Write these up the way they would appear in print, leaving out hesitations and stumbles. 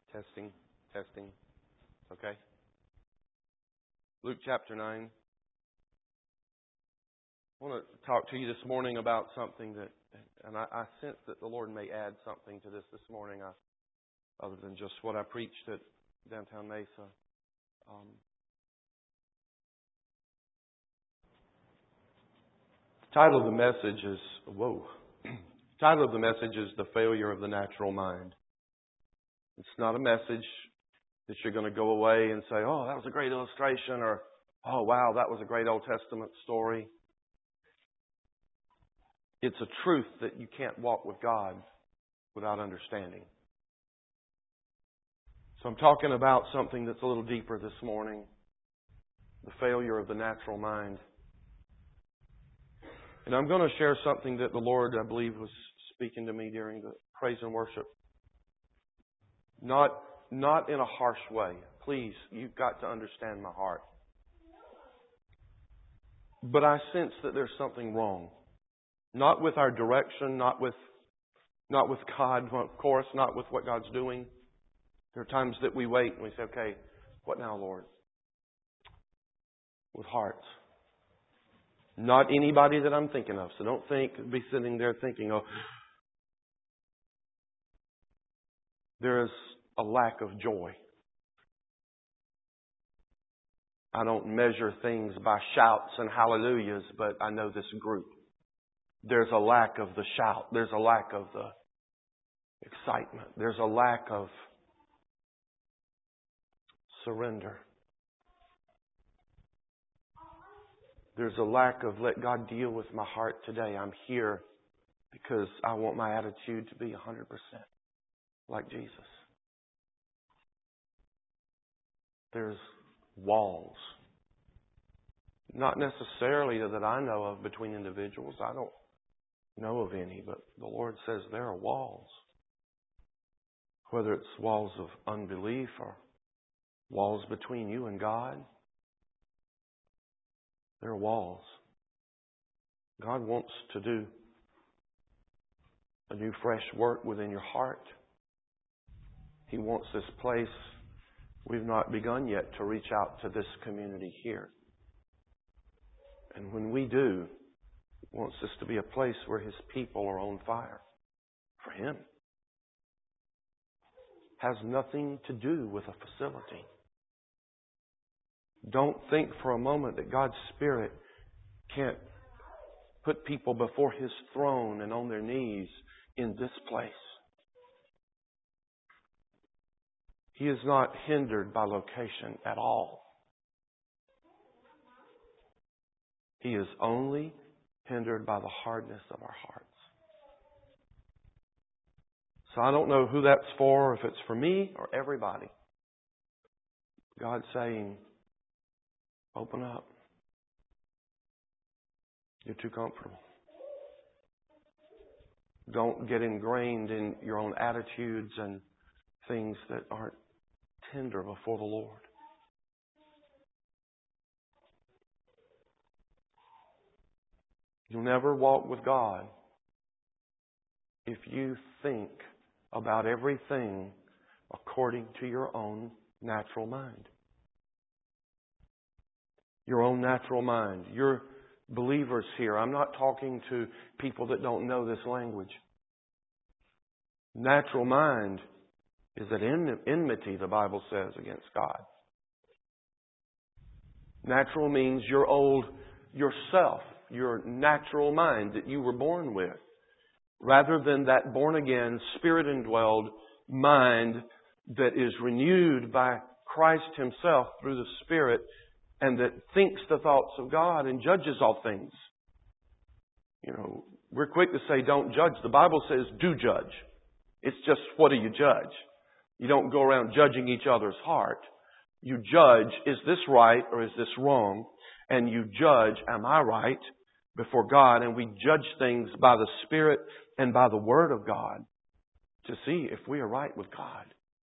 Testing, testing. Okay. Luke chapter 9. I want to talk to you this morning about something that, and I sense that the Lord may add something to this morning, other than just what I preached at Downtown Mesa. The title of the message is, title of the message is The Failure of the Natural Mind. It's not a message that you're going to go away and say, oh, that was a great illustration, or, oh, wow, that was a great Old Testament story. It's a truth that you can't walk with God without understanding. So I'm talking about something that's a little deeper this morning. The failure of the natural mind. And I'm going to share something that the Lord, I believe, was speaking to me during the praise and worship. Not in a harsh way. Please, you've got to understand my heart. But I sense that there's something wrong. Not with our direction, not with God, of course, not with what God's doing. There are times that we wait and we say, okay, what now, Lord? With hearts. Not anybody that I'm thinking of. So don't be sitting there thinking, oh, there is a lack of joy. I don't measure things by shouts and hallelujahs, but I know this group. There's a lack of the shout. There's a lack of the excitement. There's a lack of surrender. There's a lack of let God deal with my heart today. I'm here because I want my attitude to be 100% like Jesus. There's walls. Not necessarily that I know of between individuals. I don't know of any, but the Lord says there are walls. Whether it's walls of unbelief or walls between you and God, there are walls. God wants to do a new fresh work within your heart. He wants this place we've not begun yet to reach out to this community here. And when we do, He wants this to be a place where His people are on fire for Him. Has nothing to do with a facility. Don't think for a moment that God's Spirit can't put people before His throne and on their knees in this place. He is not hindered by location at all. He is only hindered by the hardness of our hearts. So I don't know who that's for, if it's for me or everybody. God's saying, open up. You're too comfortable. Don't get ingrained in your own attitudes and things that aren't tender before the Lord. You'll never walk with God if you think about everything according to your own natural mind. Your own natural mind. You're believers here. I'm not talking to people that don't know this language. Natural mind is at enmity, the Bible says, against God. Natural means your old yourself, your natural mind that you were born with, rather than that born-again, Spirit-indwelled mind that is renewed by Christ Himself through the Spirit and that thinks the thoughts of God and judges all things. You know, we're quick to say don't judge. The Bible says do judge. It's just, what do you judge? You don't go around judging each other's heart. You judge, is this right or is this wrong? And you judge, am I right before God? And we judge things by the Spirit and by the Word of God to see if we are right with God.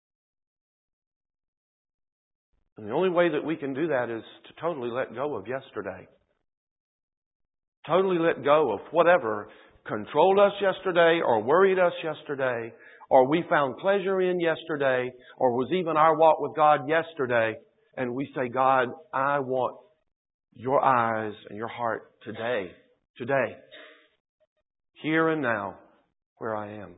And the only way that we can do that is to totally let go of yesterday. Totally let go of whatever controlled us yesterday or worried us yesterday or we found pleasure in yesterday, or was even our walk with God yesterday, and we say, God, I want your eyes and your heart today. Today. Here and now, where I am.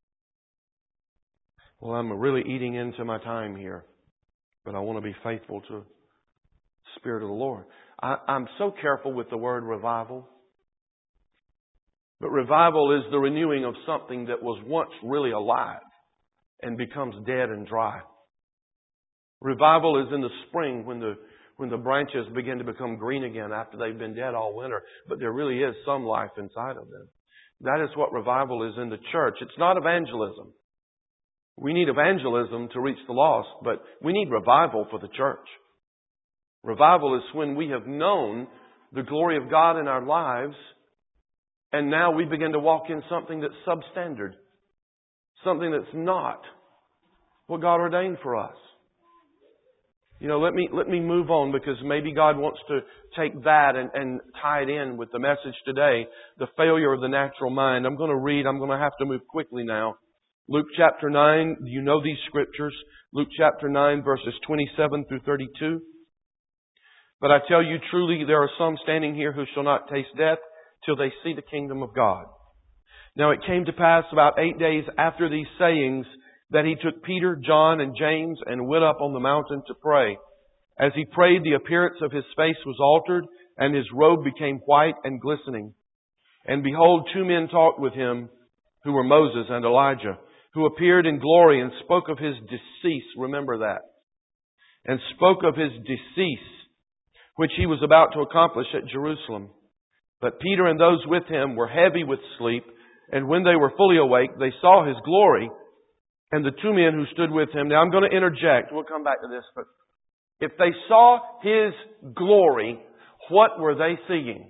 Well, I'm really eating into my time here, but I want to be faithful to the Spirit of the Lord. I'm so careful with the word revival. But revival is the renewing of something that was once really alive and becomes dead and dry. Revival is in the spring when the branches begin to become green again after they've been dead all winter. But there really is some life inside of them. That is what revival is in the church. It's not evangelism. We need evangelism to reach the lost, but we need revival for the church. Revival is when we have known the glory of God in our lives, and now we begin to walk in something that's substandard. Something that's not what God ordained for us. You know, let me move on, because maybe God wants to take that and tie it in with the message today, the failure of the natural mind. I'm going to have to move quickly now. Luke chapter 9, you know these scriptures. Luke chapter 9 verses 27 through 32. But I tell you truly, there are some standing here who shall not taste death till they see the kingdom of God. Now it came to pass about 8 days after these sayings that he took Peter, John, and James and went up on the mountain to pray. As he prayed, the appearance of his face was altered, and his robe became white and glistening. And behold, 2 men talked with him, who were Moses and Elijah, who appeared in glory and spoke of his decease. Remember that. And spoke of his decease, which he was about to accomplish at Jerusalem. But Peter and those with him were heavy with sleep, and when they were fully awake, they saw his glory, and the 2 men who stood with him. Now I'm going to interject. We'll come back to this. But if they saw his glory, what were they seeing?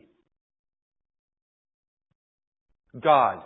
God.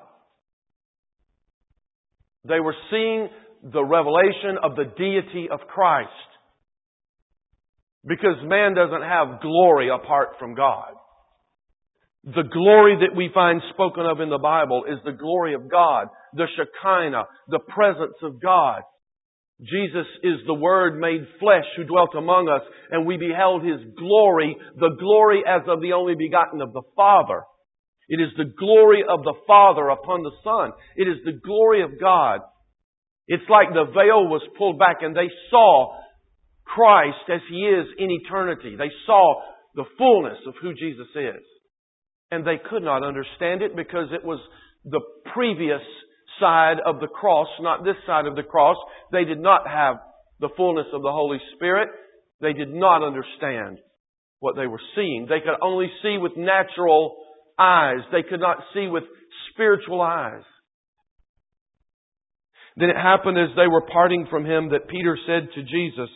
They were seeing the revelation of the deity of Christ. Because man doesn't have glory apart from God. The glory that we find spoken of in the Bible is the glory of God, the Shekinah, the presence of God. Jesus is the Word made flesh who dwelt among us, and we beheld His glory, the glory as of the only begotten of the Father. It is the glory of the Father upon the Son. It is the glory of God. It's like the veil was pulled back and they saw Christ as He is in eternity. They saw the fullness of who Jesus is. And they could not understand it because it was the previous side of the cross, not this side of the cross. They did not have the fullness of the Holy Spirit. They did not understand what they were seeing. They could only see with natural eyes. They could not see with spiritual eyes. Then it happened as they were parting from Him that Peter said to Jesus,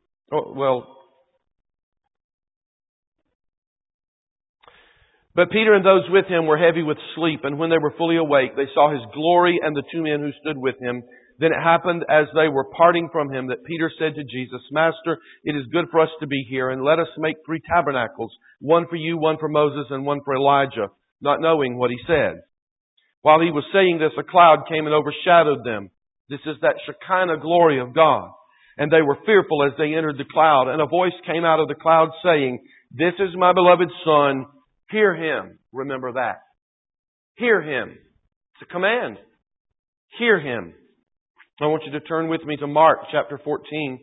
But Peter and those with him were heavy with sleep, and when they were fully awake, they saw His glory and the 2 men who stood with Him. Then it happened as they were parting from Him that Peter said to Jesus, Master, it is good for us to be here, and let us make 3 tabernacles, one for you, one for Moses, and one for Elijah, not knowing what he said. While he was saying this, a cloud came and overshadowed them. This is that Shekinah glory of God. And they were fearful as they entered the cloud, and a voice came out of the cloud saying, This is my beloved Son, hear Him. Remember that. Hear Him. It's a command. Hear Him. I want you to turn with me to Mark chapter 14.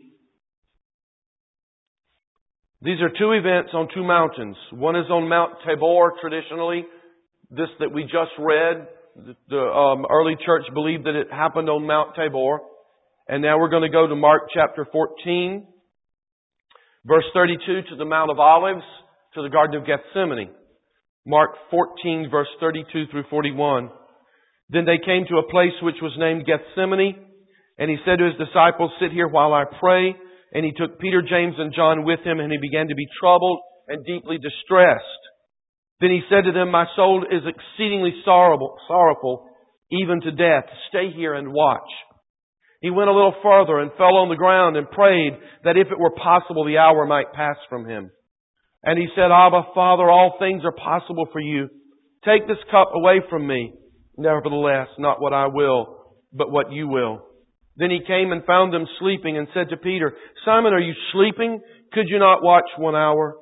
These are 2 events on 2 mountains. One is on Mount Tabor traditionally. This that we just read, the early church believed that it happened on Mount Tabor. And now we're going to go to Mark chapter 14, verse 32, to the Mount of Olives, to the Garden of Gethsemane. Mark 14, verse 32 through 41. Then they came to a place which was named Gethsemane, and He said to His disciples, Sit here while I pray. And He took Peter, James, and John with Him, and He began to be troubled and deeply distressed. Then He said to them, My soul is exceedingly sorrowful, even to death. Stay here and watch. He went a little further and fell on the ground and prayed that if it were possible, the hour might pass from Him. And He said, Abba, Father, all things are possible for You. Take this cup away from me. Nevertheless, not what I will, but what you will." Then He came and found them sleeping and said to Peter, "Simon, are you sleeping? Could you not watch 1 hour?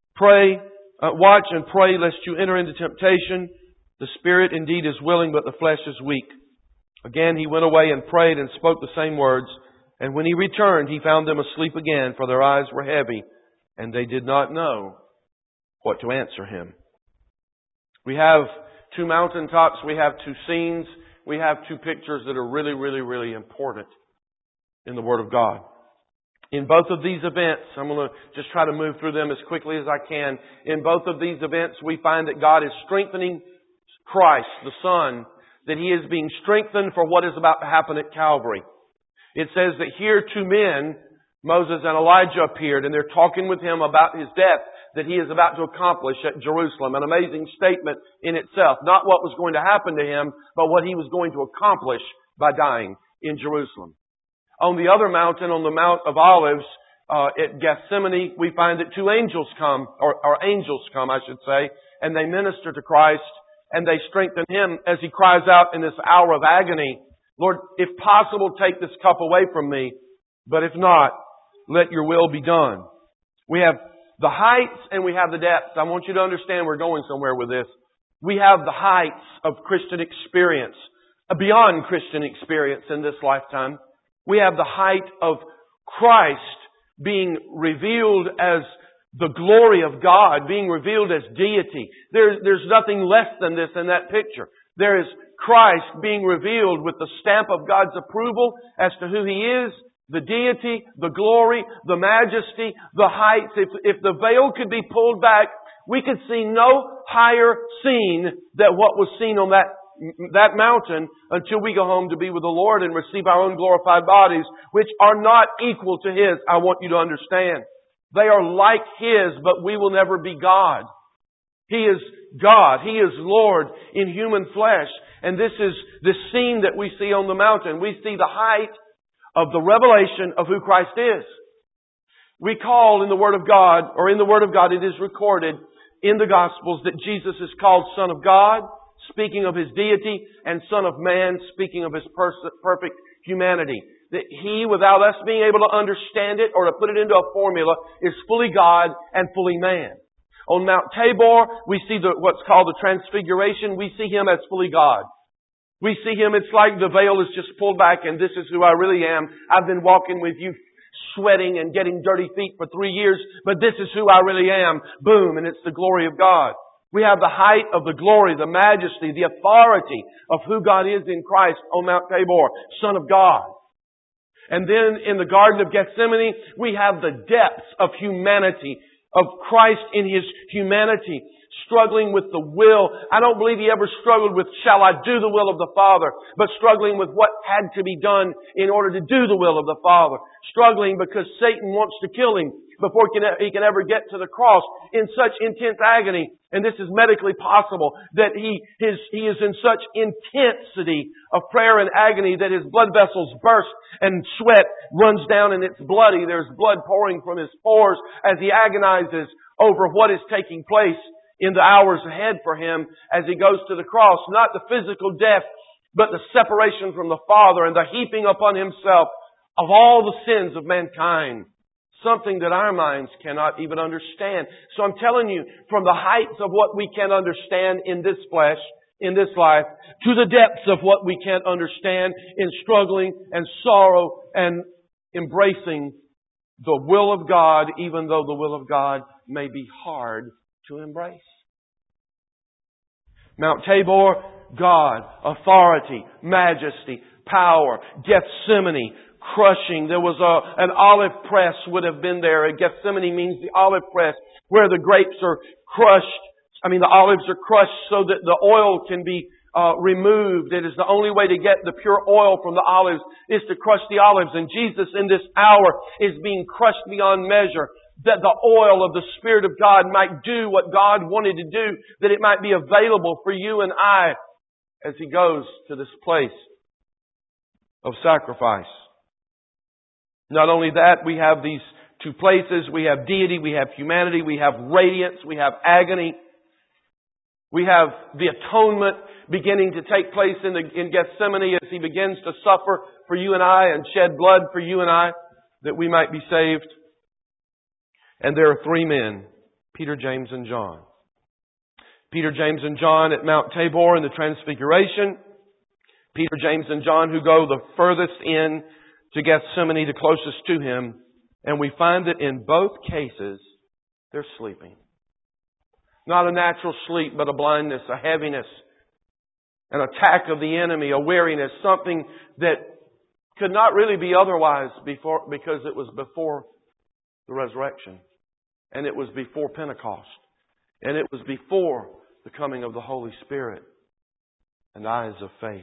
Watch and pray lest you enter into temptation. The spirit indeed is willing, but the flesh is weak." Again He went away and prayed and spoke the same words. And when He returned, He found them asleep again, for their eyes were heavy, and they did not know what to answer Him. We have 2 mountaintops. We have 2 scenes. We have 2 pictures that are really, really, really important in the Word of God. In both of these events, I'm going to just try to move through them as quickly as I can. In both of these events, we find that God is strengthening Christ, the Son, that He is being strengthened for what is about to happen at Calvary. It says that here 2 men, Moses and Elijah, appeared, and they're talking with Him about His death that He is about to accomplish at Jerusalem. An amazing statement in itself. Not what was going to happen to Him, but what He was going to accomplish by dying in Jerusalem. On the other mountain, on the Mount of Olives, at Gethsemane, we find that 2 angels come, or angels come, I should say, and they minister to Christ, and they strengthen Him as He cries out in this hour of agony, "Lord, if possible, take this cup away from me, but if not, let your will be done." We have the heights and we have the depths. I want you to understand we're going somewhere with this. We have the heights of Christian experience, beyond Christian experience in this lifetime. We have the height of Christ being revealed as the glory of God, being revealed as deity. There's nothing less than this in that picture. There is Christ being revealed with the stamp of God's approval as to who He is, the deity, the glory, the majesty, the heights. If the veil could be pulled back, we could see no higher scene than what was seen on that mountain until we go home to be with the Lord and receive our own glorified bodies, which are not equal to His. I want you to understand. They are like His, but we will never be God. He is God. He is Lord in human flesh. And this is the scene that we see on the mountain. We see the height of the revelation of who Christ is. We call in the Word of God, or in the Word of God, it is recorded in the Gospels that Jesus is called Son of God, speaking of His deity, and Son of Man, speaking of His perfect humanity. That He, without us being able to understand it or to put it into a formula, is fully God and fully man. On Mount Tabor, we see what's called the Transfiguration. We see Him as fully God. We see Him, it's like the veil is just pulled back and this is who I really am. I've been walking with you sweating and getting dirty feet for 3 years, but this is who I really am. Boom, and it's the glory of God. We have the height of the glory, the majesty, the authority of who God is in Christ on Mount Tabor, Son of God. And then in the Garden of Gethsemane, we have the depths of humanity, of Christ in His humanity, struggling with the will. I don't believe He ever struggled with, shall I do the will of the Father, but struggling with what had to be done in order to do the will of the Father. Struggling because Satan wants to kill Him before He can ever get to the cross in such intense agony. And this is medically possible, that He is in such intensity of prayer and agony that His blood vessels burst and sweat runs down and it's bloody. There's blood pouring from His pores as He agonizes over what is taking place in the hours ahead for Him as He goes to the cross. Not the physical death, but the separation from the Father and the heaping upon Himself of all the sins of mankind. Something that our minds cannot even understand. So I'm telling you, from the heights of what we can understand in this flesh, in this life, to the depths of what we can't understand in struggling and sorrow and embracing the will of God, even though the will of God may be hard to embrace. Mount Tabor, God, authority, majesty, power, Gethsemane, crushing. There was an olive press would have been there. Gethsemane means the olive press, where the grapes are crushed. The olives are crushed so that the oil can be removed. It is the only way to get the pure oil from the olives is to crush the olives. And Jesus in this hour is being crushed beyond measure, that the oil of the Spirit of God might do what God wanted to do, that it might be available for you and I as He goes to this place of sacrifice. Not only that, we have these 2 places. We have deity, we have humanity, we have radiance, we have agony. We have the atonement beginning to take place in Gethsemane as He begins to suffer for you and I and shed blood for you and I that we might be saved. And there are three men, Peter, James, and John. Peter, James, and John at Mount Tabor in the Transfiguration. Peter, James, and John who go the furthest in to Gethsemane, the closest to Him. And we find that in both cases, they're sleeping. Not a natural sleep, but a blindness, a heaviness, an attack of the enemy, a weariness, something that could not really be otherwise because it was before the resurrection. And it was before Pentecost. And it was before the coming of the Holy Spirit and eyes of faith.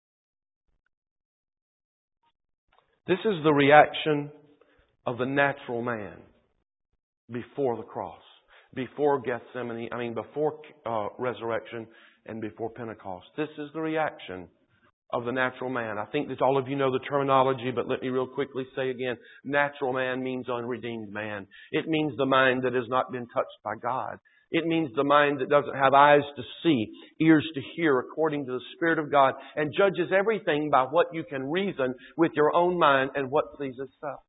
This is the reaction of the natural man before the cross, before Gethsemane, before resurrection and before Pentecost. This is the reaction of the natural man. I think that all of you know the terminology, but let me real quickly say again, natural man means unredeemed man. It means the mind that has not been touched by God. It means the mind that doesn't have eyes to see, ears to hear according to the Spirit of God, and judges everything by what you can reason with your own mind and what pleases self.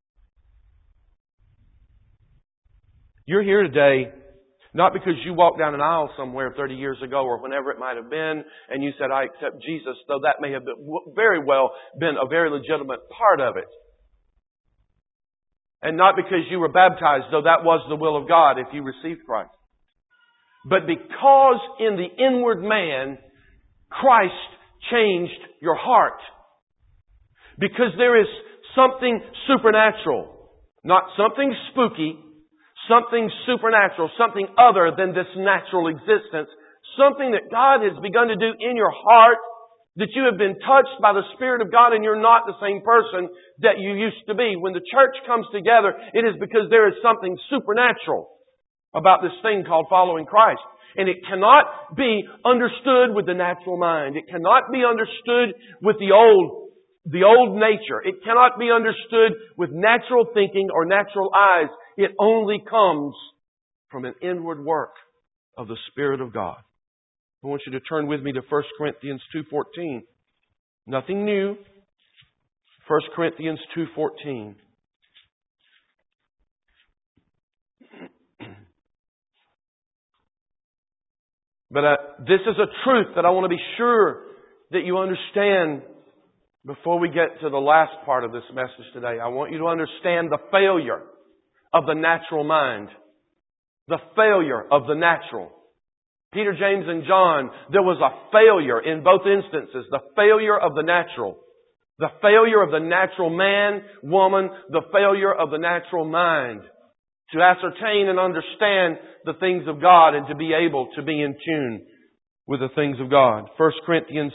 You're here today not because you walked down an aisle somewhere 30 years ago or whenever it might have been and you said, I accept Jesus, though that may have been, very well been a very legitimate part of it. And not because you were baptized, though that was the will of God if you received Christ. But because in the inward man, Christ changed your heart. Because there is something supernatural, not something spooky, something supernatural, something other than this natural existence, something that God has begun to do in your heart, that you have been touched by the Spirit of God and you're not the same person that you used to be. When the church comes together, it is because there is something supernatural about this thing called following Christ. And it cannot be understood with the natural mind. It cannot be understood with the old nature. It cannot be understood with natural thinking or natural eyes. It only comes from an inward work of the Spirit of God. I want you to turn with me to 1 Corinthians 2:14. Nothing new. 1 Corinthians 2:14. But this is a truth that I want to be sure that you understand before we get to the last part of this message today. I want you to understand the failure of the natural mind. The failure of the natural. Peter, James, and John, there was a failure in both instances. The failure of the natural. The failure of the natural man, woman, the failure of the natural mind. To ascertain and understand the things of God and to be able to be in tune with the things of God. 1 Corinthians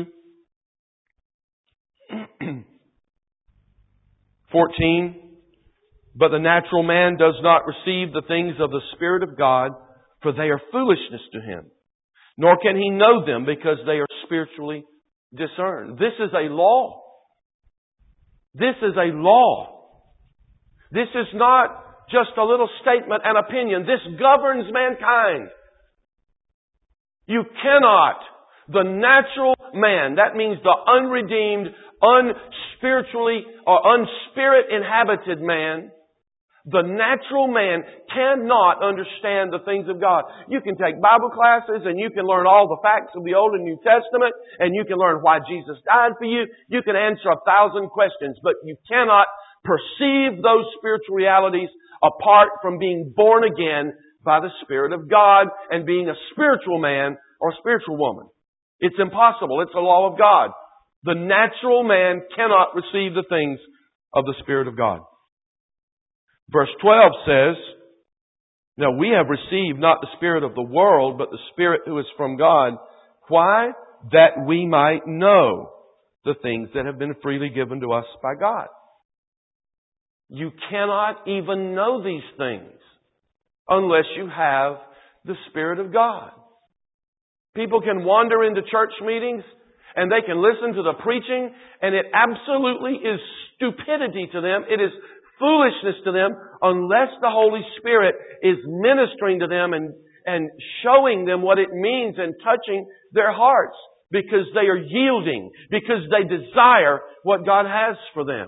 2:14. But the natural man does not receive the things of the Spirit of God, for they are foolishness to him. Nor can he know them because they are spiritually discerned. This is a law. This is a law. This is not just a little statement and opinion. This governs mankind. You cannot, the natural man, that means the unredeemed, unspiritually or unspirit inhabited man, the natural man cannot understand the things of God. You can take Bible classes and you can learn all the facts of the Old and New Testament and you can learn why Jesus died for you. You can answer 1,000 questions, but you cannot perceive those spiritual realities apart from being born again by the Spirit of God and being a spiritual man or a spiritual woman. It's impossible. It's a law of God. The natural man cannot receive the things of the Spirit of God. Verse 12 says, Now we have received not the spirit of the world, but the Spirit who is from God. Why? That we might know the things that have been freely given to us by God. You cannot even know these things unless you have the Spirit of God. People can wander into church meetings and they can listen to the preaching and it absolutely is stupidity to them. It is foolishness to them unless the Holy Spirit is ministering to them and and showing them what it means and touching their hearts because they are yielding, because they desire what God has for them.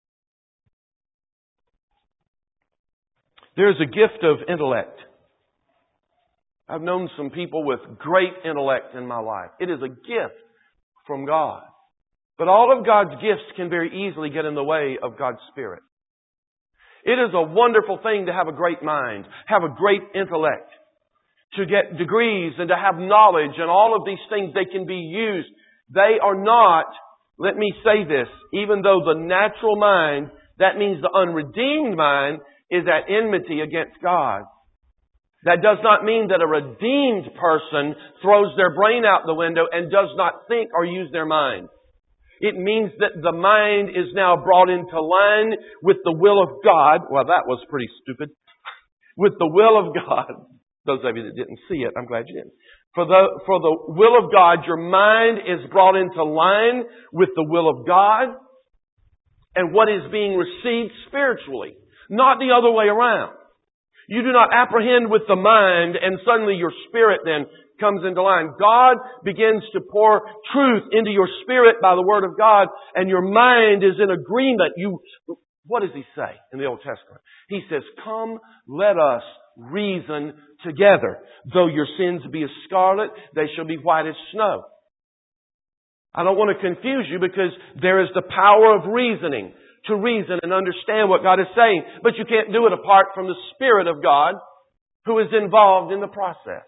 There's a gift of intellect. I've known some people with great intellect in my life. It is a gift from God. But all of God's gifts can very easily get in the way of God's Spirit. It is a wonderful thing to have a great mind, have a great intellect, to get degrees and to have knowledge and all of these things. They can be used. They are not, let me say this, even though the natural mind, that means the unredeemed mind, is at enmity against God. That does not mean that a redeemed person throws their brain out the window and does not think or use their mind. It means that the mind is now brought into line with the will of God. Well, that was pretty stupid. With the will of God. Those of you that didn't see it, I'm glad you didn't. For the will of God, your mind is brought into line with the will of God and what is being received spiritually. Not the other way around. You do not apprehend with the mind and suddenly your spirit then comes into line. God begins to pour truth into your spirit by the Word of God, and your mind is in agreement. What does He say in the Old Testament? He says, "Come, let us reason together. Though your sins be as scarlet, they shall be white as snow." I don't want to confuse you because there is the power of reasoning to reason and understand what God is saying. But you can't do it apart from the Spirit of God who is involved in the process.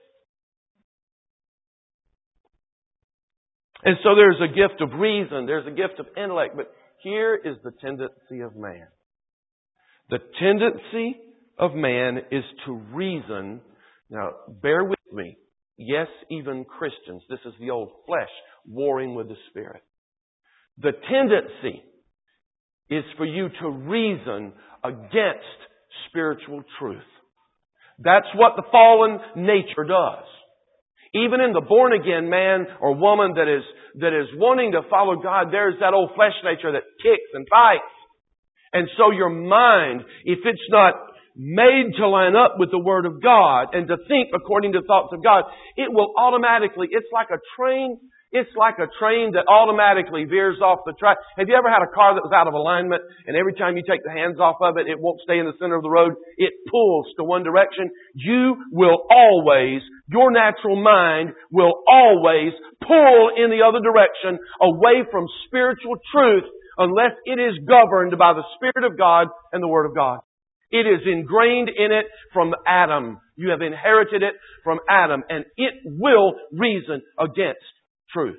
And so there's a gift of reason, there's a gift of intellect, but here is the tendency of man. The tendency of man is to reason. Now, bear with me. Yes, even Christians. This is the old flesh warring with the Spirit. The tendency is for you to reason against spiritual truth. That's what the fallen nature does. Even in the born-again man or woman that is wanting to follow God, there's that old flesh nature that kicks and fights. And so your mind, if it's not made to line up with the Word of God and to think according to the thoughts of God, it will automatically, it's like a train that automatically veers off the track. Have you ever had a car that was out of alignment and every time you take the hands off of it, it won't stay in the center of the road? It pulls to one direction. You will always, your natural mind will always pull in the other direction away from spiritual truth unless it is governed by the Spirit of God and the Word of God. It is ingrained in it from Adam. You have inherited it from Adam, and it will reason against truth.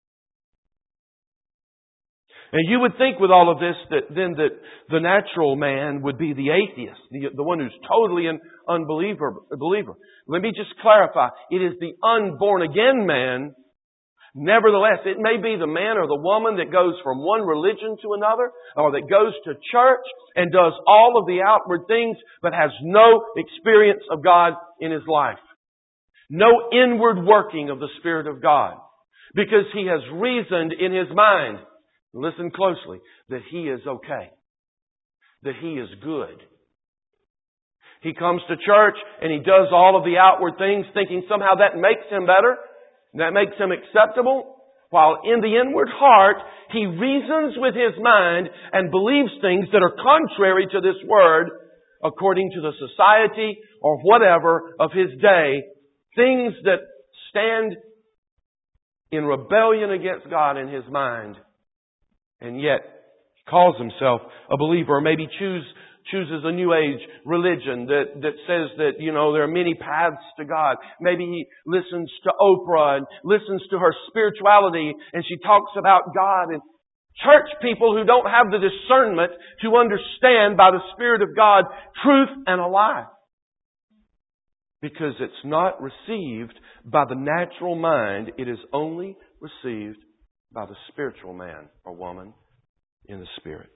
And you would think with all of this that the natural man would be the atheist, the one who's totally an unbeliever. Let me just clarify. It is the unborn again man. Nevertheless, it may be the man or the woman that goes from one religion to another, or that goes to church and does all of the outward things, but has no experience of God in his life. No inward working of the Spirit of God. Because he has reasoned in his mind, listen closely, that he is okay. That he is good. He comes to church and he does all of the outward things thinking somehow that makes him better. That makes him acceptable. While in the inward heart, he reasons with his mind and believes things that are contrary to this Word according to the society or whatever of his day. Things that stand in rebellion against God in his mind, and yet calls himself a believer, or maybe chooses a New Age religion that says that, there are many paths to God. Maybe he listens to Oprah and listens to her spirituality, and she talks about God. And church people who don't have the discernment to understand by the Spirit of God truth and a lie. Because it's not received by the natural mind. It is only received by the spiritual man or woman in the Spirit.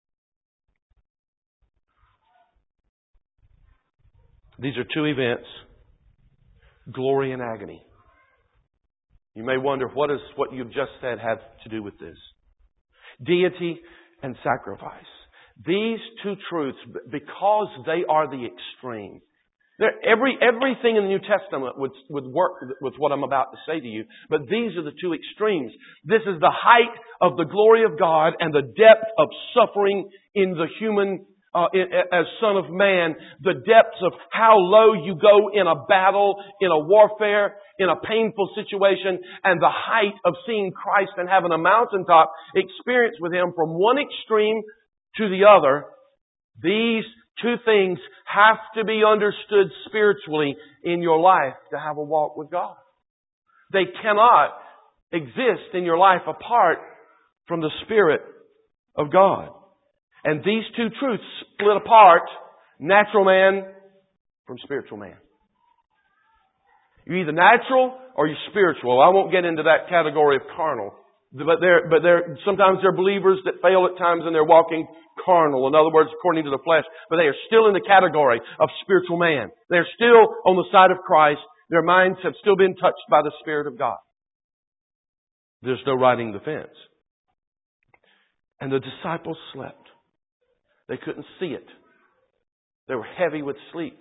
These are two events, glory and agony. You may wonder, what does what you've just said have to do with this? Deity and sacrifice. These two truths, because they are the extreme, Everything in the New Testament would work with what I'm about to say to you, but these are the two extremes. This is the height of the glory of God and the depth of suffering in the human, as Son of Man, the depths of how low you go in a battle, in a warfare, in a painful situation, and the height of seeing Christ and having a mountaintop experience with Him from one extreme to the other. These two things have to be understood spiritually in your life to have a walk with God. They cannot exist in your life apart from the Spirit of God. And these two truths split apart natural man from spiritual man. You're either natural or you're spiritual. I won't get into that category of carnal. But sometimes they're believers that fail at times and they're walking carnal. In other words, according to the flesh. But they are still in the category of spiritual man. They're still on the side of Christ. Their minds have still been touched by the Spirit of God. There's no riding the fence. And the disciples slept. They couldn't see it. They were heavy with sleep.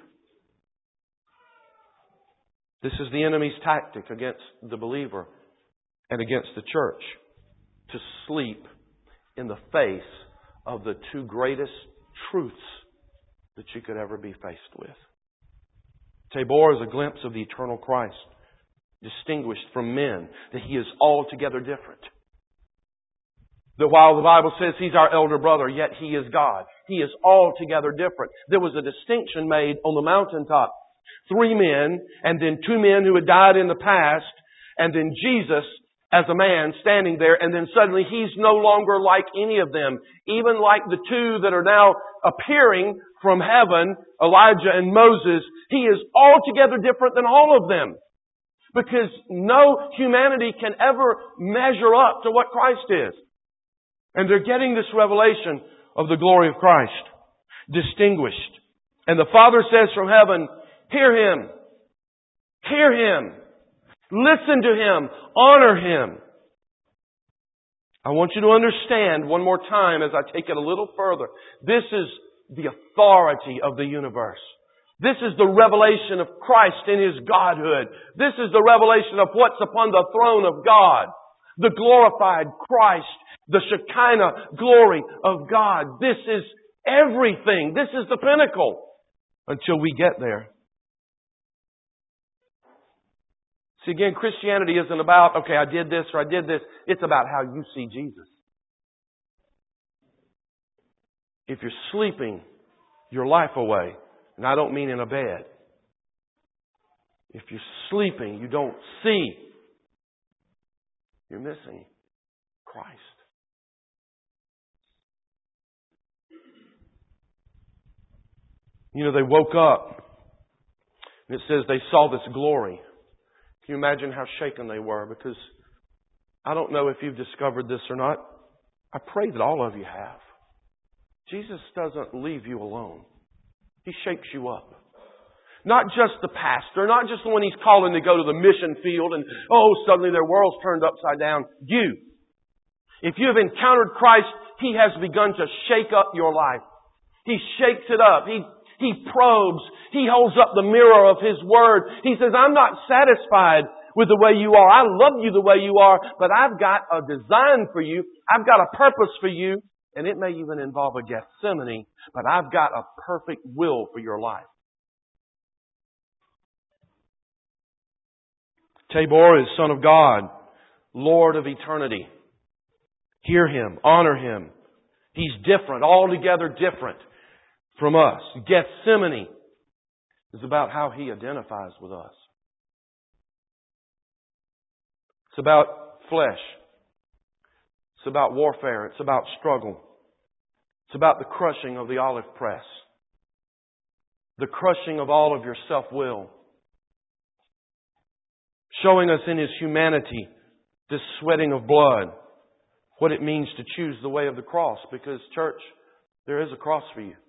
This is the enemy's tactic against the believer and against the church. To sleep in the face of the two greatest truths that you could ever be faced with. Tabor is a glimpse of the eternal Christ, distinguished from men, that He is altogether different. That while the Bible says He's our elder brother, yet He is God. He is altogether different. There was a distinction made on the mountaintop. 3 men, and then 2 men who had died in the past, and then Jesus as a man standing there, and then suddenly He's no longer like any of them. Even like the 2 that are now appearing from heaven, Elijah and Moses, He is altogether different than all of them. Because no humanity can ever measure up to what Christ is. And they're getting this revelation of the glory of Christ. Distinguished. And the Father says from heaven, hear Him. Hear Him. Listen to Him. Honor Him. I want you to understand one more time as I take it a little further. This is the authority of the universe. This is the revelation of Christ in His Godhood. This is the revelation of what's upon the throne of God. The glorified Christ. The Shekinah glory of God. This is everything. This is the pinnacle. Until we get there. See, again, Christianity isn't about, okay, I did this or I did this. It's about how you see Jesus. If you're sleeping your life away, and I don't mean in a bed. If you're sleeping, you don't see. You're missing Christ. You know, they woke up, and it says they saw this glory. Can you imagine how shaken they were? Because I don't know if you've discovered this or not. I pray that all of you have. Jesus doesn't leave you alone. He shakes you up. Not just the pastor, not just the one He's calling to go to the mission field and, suddenly their world's turned upside down. You. If you have encountered Christ, He has begun to shake up your life. He shakes it up. He probes. He holds up the mirror of His Word. He says, I'm not satisfied with the way you are. I love you the way you are, but I've got a design for you. I've got a purpose for you. And it may even involve a Gethsemane, but I've got a perfect will for your life. Tabor is Son of God, Lord of eternity. Hear Him, honor Him. He's different, altogether different from us. Gethsemane is about how He identifies with us. It's about flesh. It's about warfare. It's about struggle. It's about the crushing of the olive press. The crushing of all of your self-will. Showing us in His humanity this sweating of blood. What it means to choose the way of the cross. Because, church, there is a cross for you.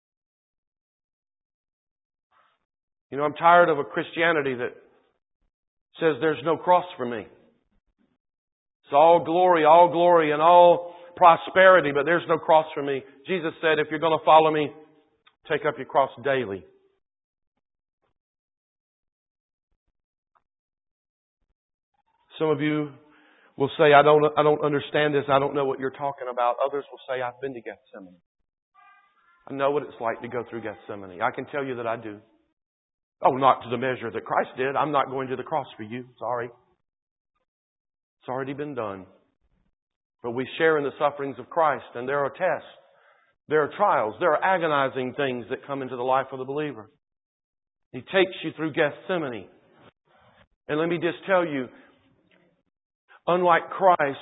You know, I'm tired of a Christianity that says there's no cross for me. It's all glory, and all prosperity, but there's no cross for me. Jesus said, if you're going to follow me, take up your cross daily. Some of you will say, I don't understand this. I don't know what you're talking about. Others will say, I've been to Gethsemane. I know what it's like to go through Gethsemane. I can tell you that I do. Oh, not to the measure that Christ did. I'm not going to the cross for you. Sorry. It's already been done. But we share in the sufferings of Christ, and there are tests. There are trials. There are agonizing things that come into the life of the believer. He takes you through Gethsemane. And let me just tell you, unlike Christ,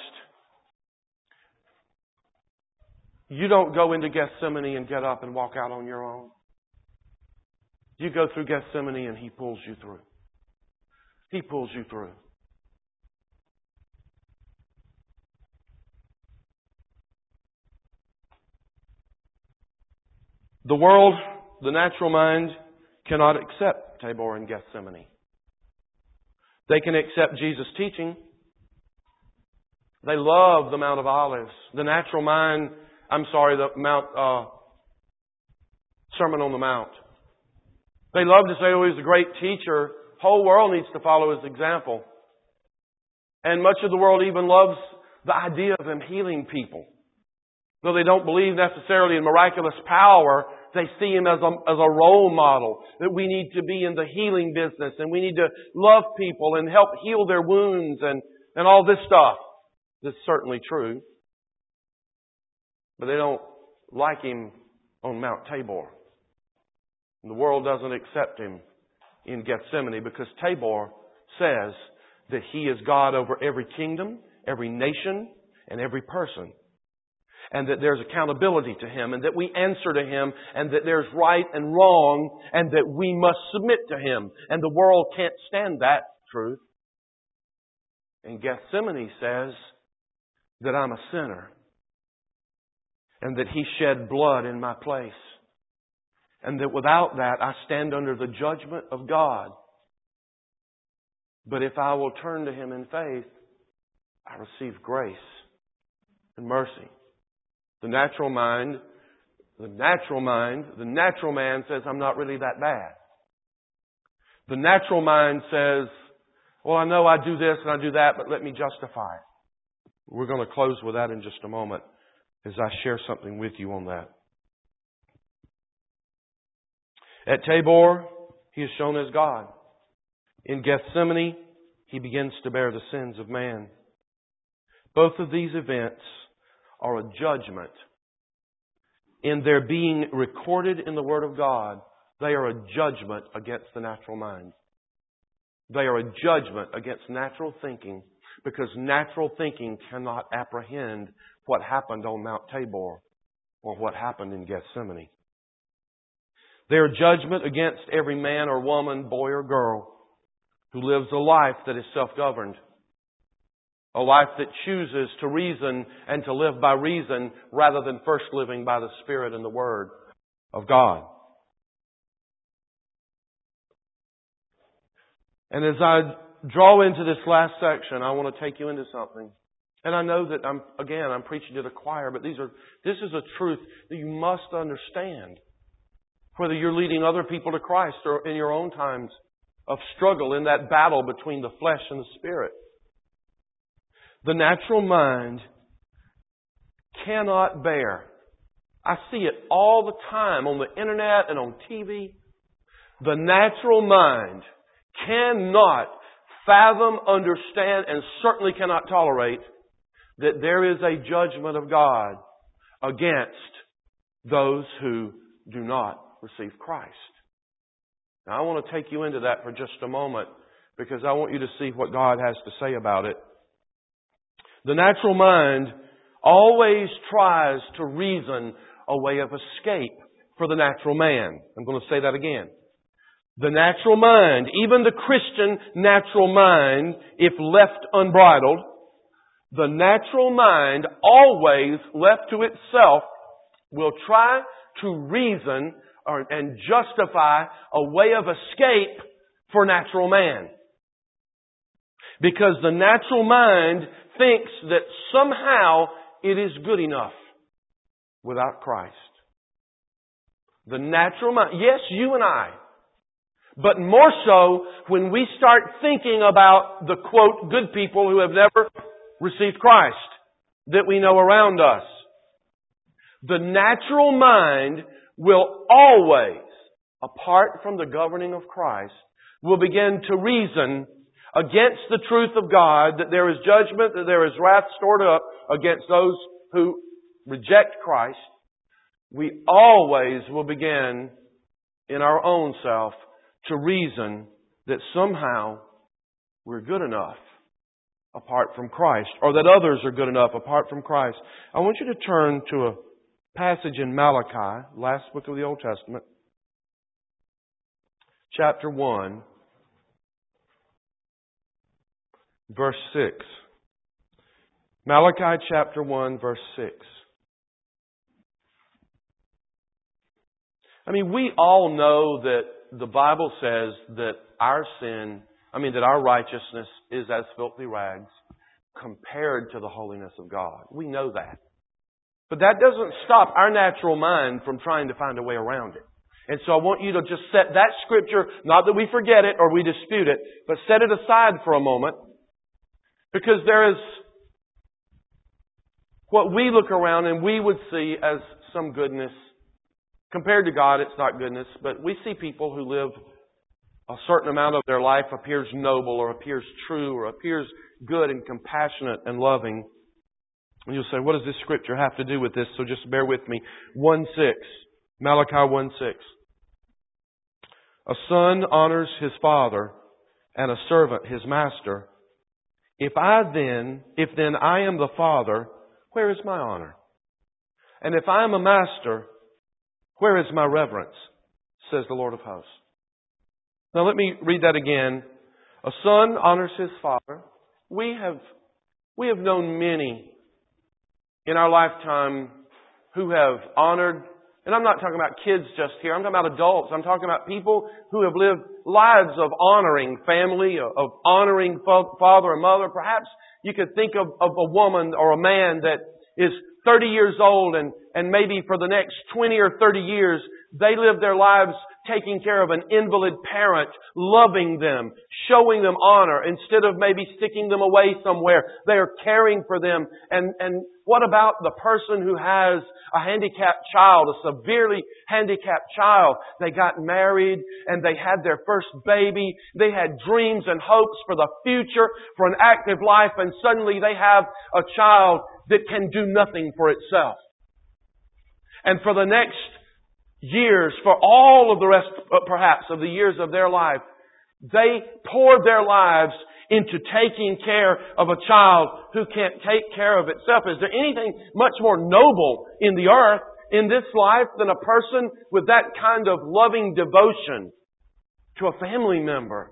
you don't go into Gethsemane and get up and walk out on your own. You go through Gethsemane and He pulls you through. He pulls you through. The world, the natural mind, cannot accept Tabor and Gethsemane. They can accept Jesus' teaching. They love the Mount of Olives. The natural mind, the Sermon on the Mount. They love to say, oh, he's a great teacher. The whole world needs to follow his example. And much of the world even loves the idea of him healing people. Though they don't believe necessarily in miraculous power, they see him as a role model. That we need to be in the healing business and we need to love people and help heal their wounds and all this stuff. That's certainly true. But they don't like him on Mount Tabor. And the world doesn't accept him in Gethsemane because Tabor says that he is God over every kingdom, every nation, and every person. And that there's accountability to Him, and that we answer to Him, and that there's right and wrong, and that we must submit to Him. And the world can't stand that truth. And Gethsemane says that I'm a sinner, and that He shed blood in my place, and that without that I stand under the judgment of God. But if I will turn to Him in faith, I receive grace and mercy. The natural man says, I'm not really that bad. The natural mind says, well, I know I do this and I do that, but let me justify it. We're going to close with that in just a moment as I share something with you on that. At Tabor, He is shown as God. In Gethsemane, He begins to bear the sins of man. Both of these events are a judgment. In their being recorded in the Word of God, they are a judgment against the natural mind. They are a judgment against natural thinking because natural thinking cannot apprehend what happened on Mount Tabor or what happened in Gethsemane. They are judgment against every man or woman, boy or girl who lives a life that is self-governed. A life that chooses to reason and to live by reason rather than first living by the Spirit and the Word of God. And as I draw into this last section, I want to take you into something. And I know that I'm preaching to the choir, but this is a truth that you must understand. Whether you're leading other people to Christ or in your own times of struggle in that battle between the flesh and the Spirit. The natural mind cannot bear. I see it all the time on the internet and on TV. The natural mind cannot fathom, understand, and certainly cannot tolerate that there is a judgment of God against those who do not receive Christ. Now I want to take you into that for just a moment because I want you to see what God has to say about it. The natural mind always tries to reason a way of escape for the natural man. I'm going to say that again. The natural mind, even the Christian natural mind, if left unbridled, the natural mind, always left to itself, will try to reason and justify a way of escape for natural man. Because the natural mind thinks that somehow it is good enough without Christ. The natural mind, yes, you and I, But more so when we start thinking about the, quote, good people who have never received Christ that we know around us. The natural mind will always, apart from the governing of Christ, will begin to reason against the truth of God, that there is judgment, that there is wrath stored up against those who reject Christ. We always will begin in our own self to reason that somehow we're good enough apart from Christ, or that others are good enough apart from Christ. I want you to turn to a passage in Malachi, last book of the Old Testament, chapter 1, verse 6. Malachi chapter 1, verse 6. I mean, we all know that the Bible says that that our righteousness is as filthy rags compared to the holiness of God. We know that. But that doesn't stop our natural mind from trying to find a way around it. And so I want you to just set that scripture, not that we forget it or we dispute it, but set it aside for a moment. Because there is what we look around and we would see as some goodness. Compared to God, it's not goodness, but we see people who live a certain amount of their life appears noble or appears true or appears good and compassionate and loving. And you'll say, what does this scripture have to do with this? So just bear with me. 1:6. Malachi 1:6. A son honors his father and a servant his master. If then I am the father, where is my honor? And if I am a master, where is my reverence? Says the Lord of hosts. Now let me read that again. A son honors his father. We have known many in our lifetime who have honored, and I'm not talking about kids just here, I'm talking about adults. I'm talking about people who have lived lives of honoring family, of honoring father and mother. Perhaps you could think of a woman or a man that is 30 years old and maybe for the next 20 or 30 years, they live their lives taking care of an invalid parent, loving them, showing them honor, instead of maybe sticking them away somewhere. They are caring for them. And what about the person who has a handicapped child, a severely handicapped child? They got married and they had their first baby. They had dreams and hopes for the future, for an active life, and suddenly they have a child that can do nothing for itself. And for the next years, for all of the rest, perhaps, of the years of their life, they poured their lives into taking care of a child who can't take care of itself. Is there anything much more noble in the earth, in this life, than a person with that kind of loving devotion to a family member?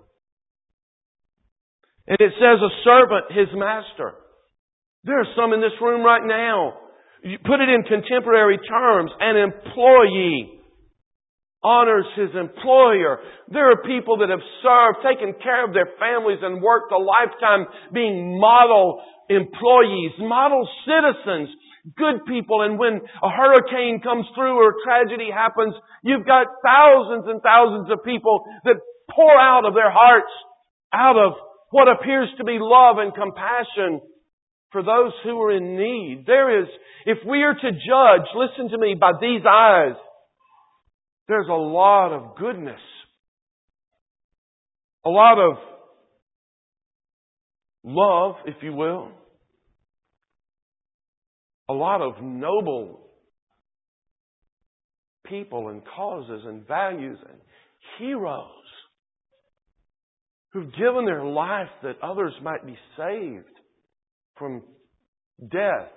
And it says a servant, his master. There are some in this room right now. You put it in contemporary terms, an employee honors his employer. There are people that have served, taken care of their families and worked a lifetime being model employees, model citizens, good people. And when a hurricane comes through or a tragedy happens, you've got thousands and thousands of people that pour out of their hearts, out of what appears to be love and compassion for those who are in need. There is, if we are to judge, listen to me, by these eyes, there's a lot of goodness. A lot of love, if you will. A lot of noble people and causes and values and heroes who've given their life that others might be saved from death.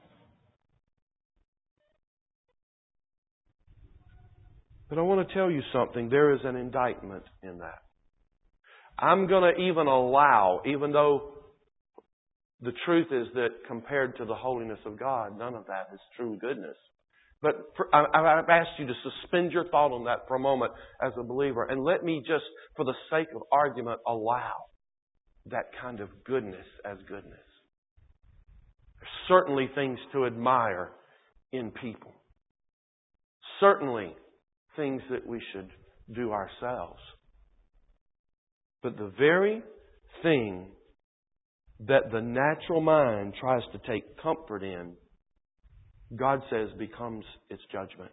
But I want to tell you something. There is an indictment in that. I'm going to even allow, even though the truth is that compared to the holiness of God, none of that is true goodness. But I've asked you to suspend your thought on that for a moment as a believer. And let me just, for the sake of argument, allow that kind of goodness as goodness. There's certainly things to admire in people. Certainly things that we should do ourselves. But the very thing that the natural mind tries to take comfort in, God says becomes its judgment.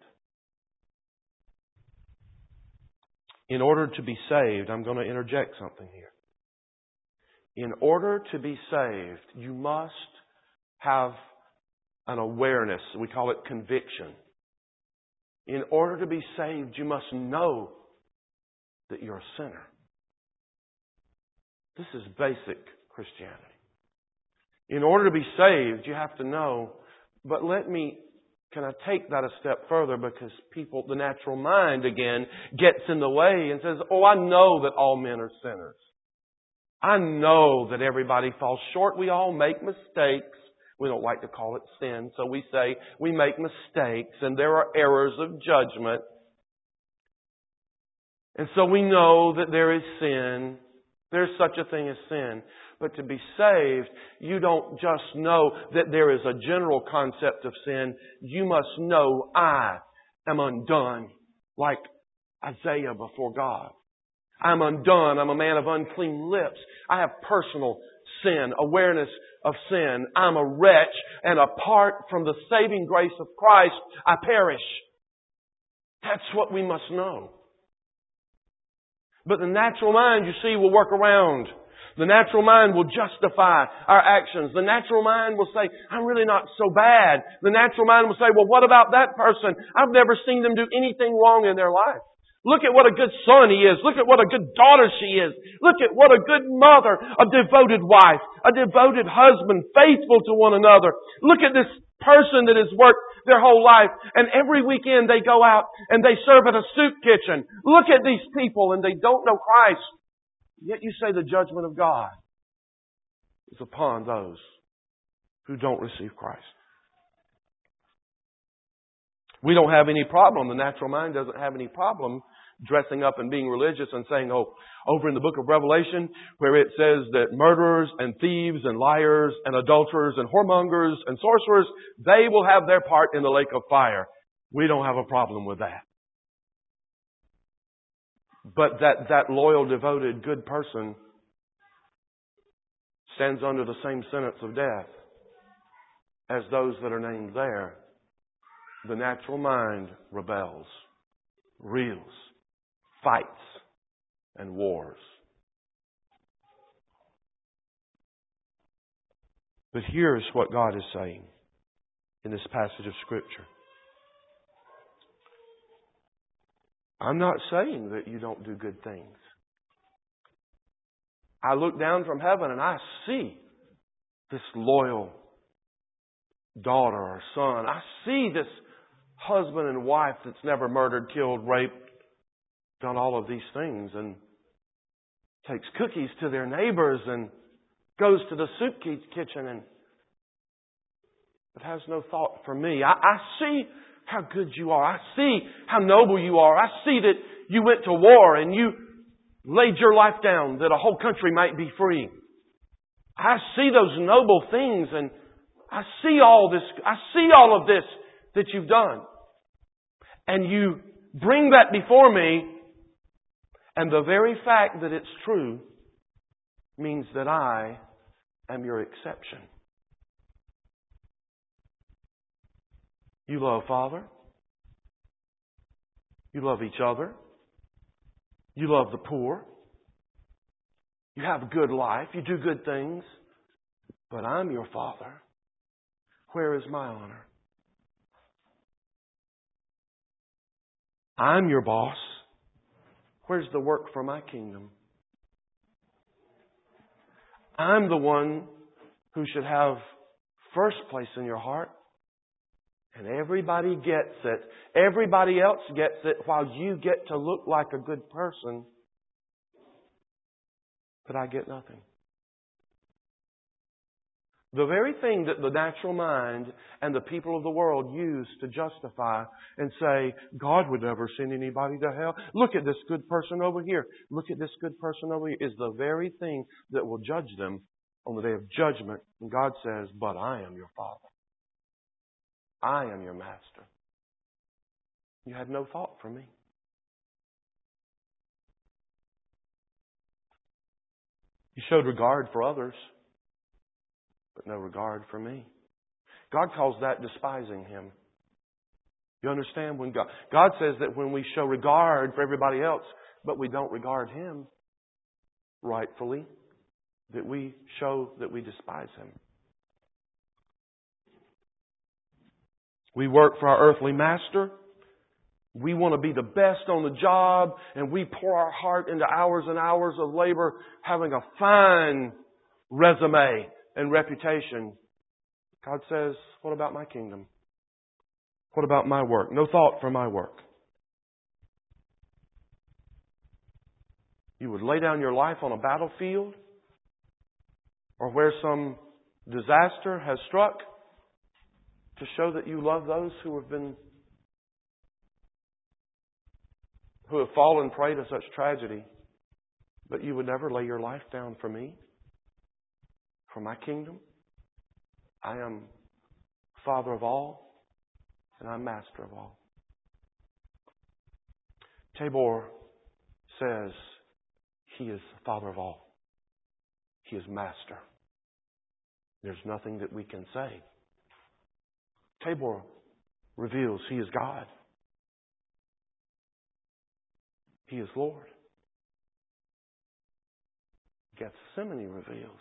In order to be saved, I'm going to interject something here. In order to be saved, you must have an awareness. We call it conviction. In order to be saved, you must know that you're a sinner. This is basic Christianity. In order to be saved, you have to know. But can I take that a step further? Because the natural mind again, gets in the way and says, oh, I know that all men are sinners. I know that everybody falls short. We all make mistakes. We don't like to call it sin, so we say we make mistakes and there are errors of judgment. And so we know that there is sin. There's such a thing as sin. But to be saved, you don't just know that there is a general concept of sin. You must know I am undone, like Isaiah before God. I'm undone. I'm a man of unclean lips. I have personal sin, awareness of sin. I'm a wretch, and apart from the saving grace of Christ, I perish. That's what we must know. But the natural mind, you see, will work around. The natural mind will justify our actions. The natural mind will say, I'm really not so bad. The natural mind will say, well, what about that person? I've never seen them do anything wrong in their life. Look at what a good son he is. Look at what a good daughter she is. Look at what a good mother, a devoted wife, a devoted husband, faithful to one another. Look at this person that has worked their whole life, and every weekend they go out and they serve at a soup kitchen. Look at these people, and they don't know Christ. Yet you say the judgment of God is upon those who don't receive Christ. We don't have any problem. The natural mind doesn't have any problem dressing up and being religious and saying, oh, over in the book of Revelation, where it says that murderers and thieves and liars and adulterers and whoremongers and sorcerers, they will have their part in the lake of fire. We don't have a problem with that. But that loyal, devoted, good person stands under the same sentence of death as those that are named there. The natural mind rebels, reels, fights, and wars. But here's what God is saying in this passage of Scripture. I'm not saying that you don't do good things. I look down from heaven and I see this loyal daughter or son. I see this husband and wife that's never murdered, killed, raped, done all of these things, and takes cookies to their neighbors and goes to the soup kitchen but has no thought for me. I see how good you are. I see how noble you are. I see that you went to war and you laid your life down that a whole country might be free. I see those noble things, and I see all this. I see all of this that you've done. And you bring that before me, and the very fact that it's true means that I am your exception. You love Father. You love each other. You love the poor. You have a good life. You do good things. But I'm your Father. Where is my honor? I'm your boss. Where's the work for my kingdom? I'm the one who should have first place in your heart. And everybody gets it. Everybody else gets it while you get to look like a good person. But I get nothing. The very thing that the natural mind and the people of the world use to justify and say, God would never send anybody to hell. Look at this good person over here. Look at this good person over here. Is the very thing that will judge them on the day of judgment. And God says, but I am your Father. I am your Master. You had no thought for me. You showed regard for others, but no regard for me. God calls that despising Him. You understand? When God says that when we show regard for everybody else, but we don't regard Him rightfully, that we show that we despise Him. We work for our earthly master. We want to be the best on the job, and we pour our heart into hours and hours of labor, having a fine resume and reputation. God says, what about my kingdom? What about my work? No thought for my work. You would lay down your life on a battlefield or where some disaster has struck to show that you love those who have fallen prey to such tragedy. But you would never lay your life down for me, for my kingdom. I am Father of all, and I'm Master of all. Tabor says He is Father of all. He is Master. There's nothing that we can say. Tabor reveals He is God. He is Lord. Gethsemane reveals,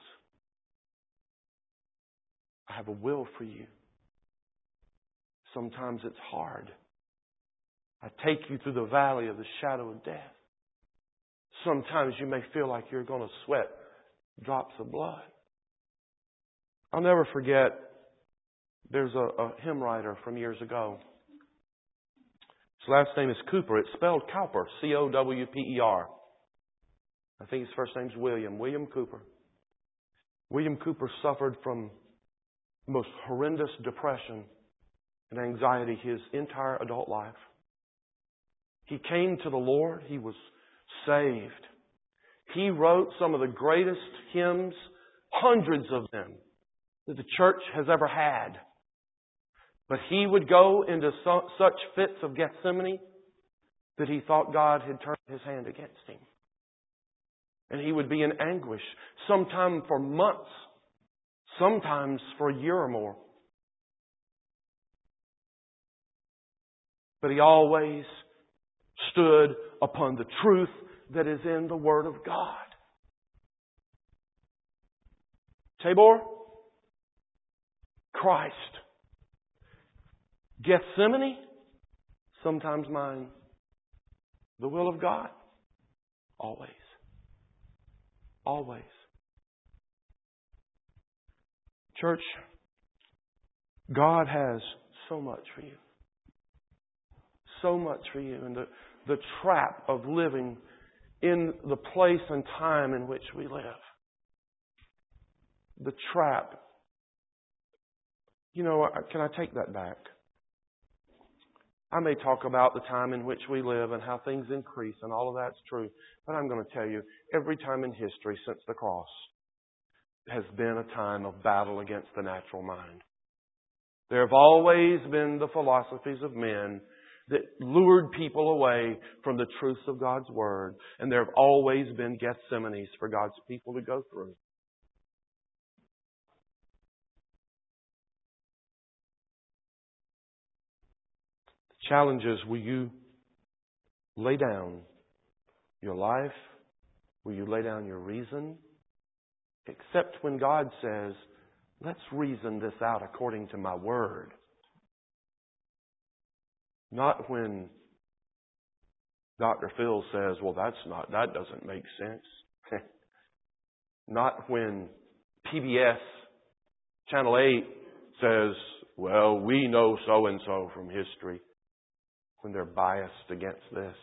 I have a will for you. Sometimes it's hard. I take you through the valley of the shadow of death. Sometimes you may feel like you're going to sweat drops of blood. I'll never forget, there's a hymn writer from years ago. His last name is Cooper. It's spelled Cowper, C-O-W-P-E-R. I think his first name's William Cooper. William Cooper suffered from the most horrendous depression and anxiety his entire adult life. He came to the Lord. He was saved. He wrote some of the greatest hymns, hundreds of them, that the church has ever had. But he would go into such fits of Gethsemane that he thought God had turned His hand against him. And he would be in anguish, sometimes for months, sometimes for a year or more. But he always stood upon the truth that is in the Word of God. Tabor, Christ. Gethsemane, sometimes mine. The will of God, always. Always. Church, God has so much for you. So much for you. And the trap of living in the place and time in which we live. The trap. You know, can I take that back? I may talk about the time in which we live and how things increase, and all of that's true. But I'm going to tell you, every time in history since the cross has been a time of battle against the natural mind. There have always been the philosophies of men that lured people away from the truths of God's Word. And there have always been Gethsemanes for God's people to go through. The challenge is, will you lay down your life? Will you lay down your reason? Except when God says, let's reason this out according to my Word. Not when Dr. Phil says, well, that doesn't make sense. Not when PBS Channel 8 says, well, we know so-and-so from history, when they're biased against this.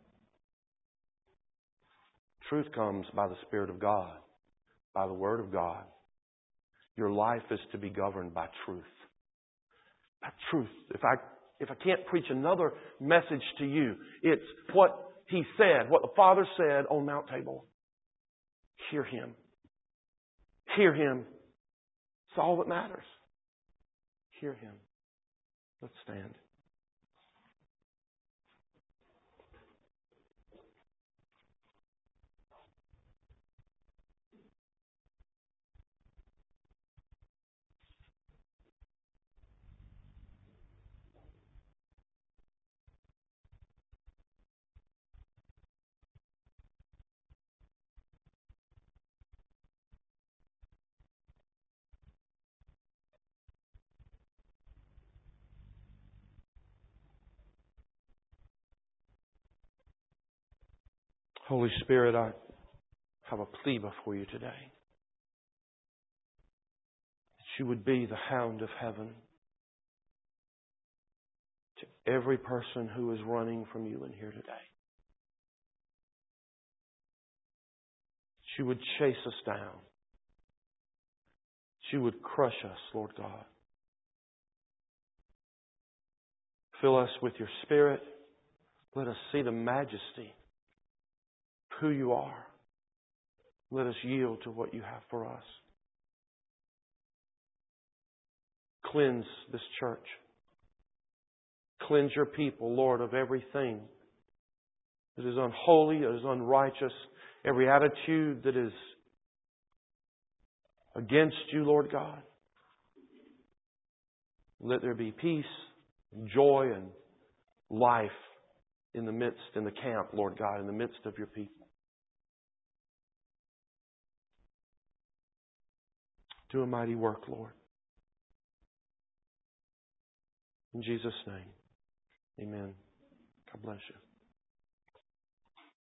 Truth comes by the Spirit of God, by the Word of God. Your life is to be governed by truth. By truth. If I can't preach another message to you, it's what He said, what the Father said on Mount Tabor. Hear Him. Hear Him. It's all that matters. Hear Him. Let's stand. Holy Spirit, I have a plea before you today. That you would be the hound of heaven to every person who is running from you in here today. That you would chase us down. That you would crush us, Lord God. Fill us with your Spirit. Let us see the majesty of who you are. Let us yield to what you have for us. Cleanse this church. Cleanse your people, Lord, of everything that is unholy, that is unrighteous, every attitude that is against you, Lord God. Let there be peace, and joy, and life in the midst, in the camp, Lord God, in the midst of your people. Do a mighty work, Lord. In Jesus' name, amen. God bless you.